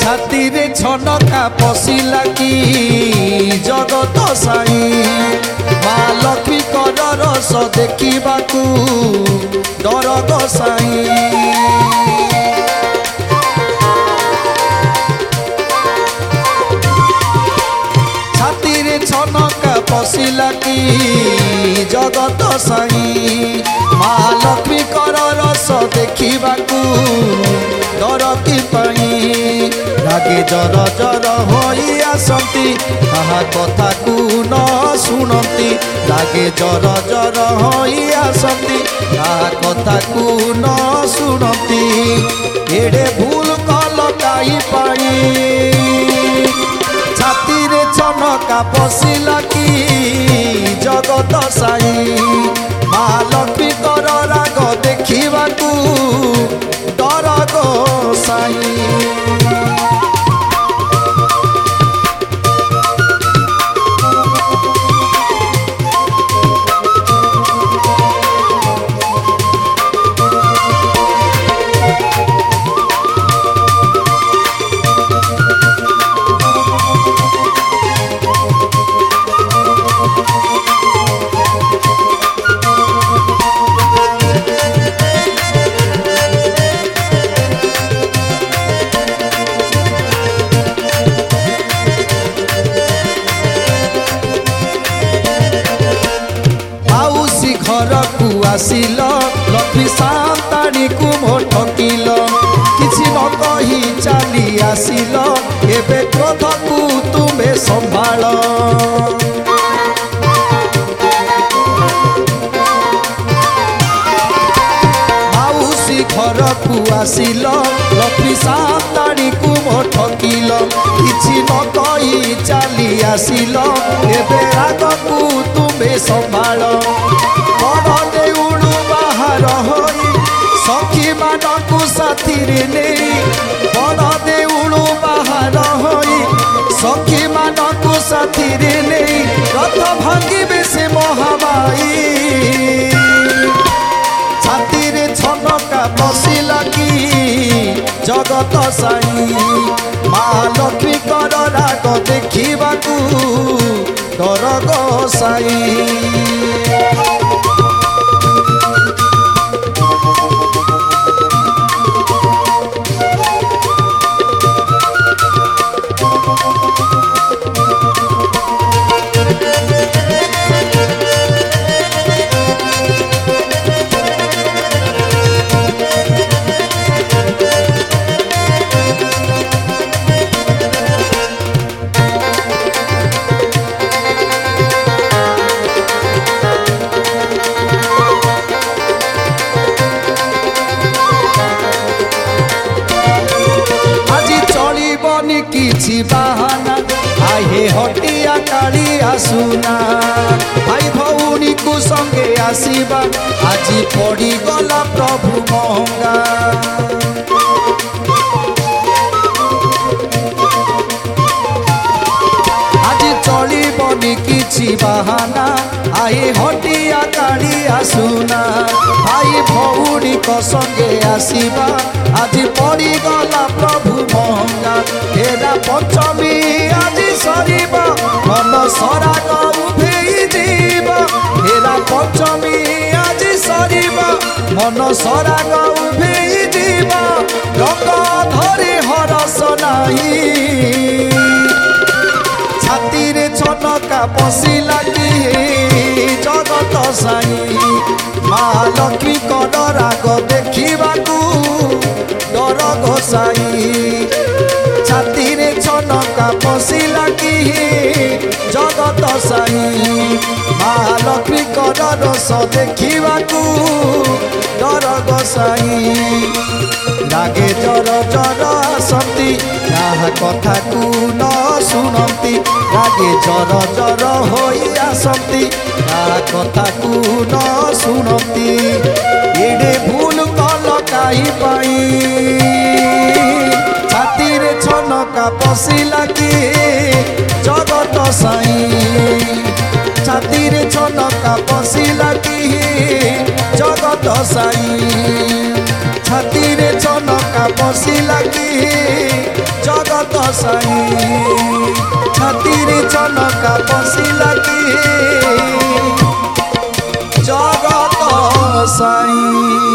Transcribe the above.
छाती रे छनका पशिला की जगत साई माँ लक्ष्मी कर रस देखिबाकू डर गोसाई छाती रे छनका पशिला की जगत साई माँ लक्ष्मी कर रस देखिबाकू डर कि पाई रागे जर जर होई आसंती कहा कथा को न शुणती रागे जर जर होई आसंती कहा कथा को न शुणती एड़े भूल कल काई पाई छाती रे चनका पशिला की जगत साई माँ लक्ष्मी कर राग देखिबाकू डर गोसाई घर को आसिल लक्ष्मी सांताणी को मो ठकिल किसी न कही चली आसिल एबे क्रोध को तुम्हें संभाल माउसी घर को आसिल लक्ष्मी सांताणी को मो ठकिल किसी न कही चली आसिल एबे राग को तुम्हें संभाल बाहर होई सखी मानकु साथी रे नहीं बड़ देउलु बाहर होई सखी मानकु साथी रे नहीं रथ भांगिबे से महामाई छाती रे छनका पशिला की जगत साई माँ लक्ष्मी कर राग देखिबाकू डर गोसाई किछि बहाना आए हटिया काली आसुना भाई भौनी को संगे आसीबा आज पड़ी गला प्रभु महंगा आज चलिबनी किछि बहाना आए हटिया काली आसुना भाई भौनी को संगे आसीबा आज पड़ी गला प्रभु महंगा हेरा पंचमी आज सरीबा मन सराग उभेई जीवा हेरा पंचमी आज सरीबा मन सराग उभेई जीवा रंग धरी हरस नाही छाती रे छनका पशिला की जगत साई माँ लक्ष्मी कर राग देखिबाकू डर गोसाई छाती रे छनका पशिला की जगत साई माँ लक्ष्मी कर रस देखिबाकू डर गोसाई रागे जर जर आसंती काहा कथा को न शुणती रागे जर जर होई आसंती काहा कथा को न शुणती एडे भूल कल काई पाई छाती रे छनका पशिला की जगत साई छाती रे छनका पशिला की जगत साई छाती रे छनका पशिला कि जगत साई छातीरे चनका पशिला कि जगत साई।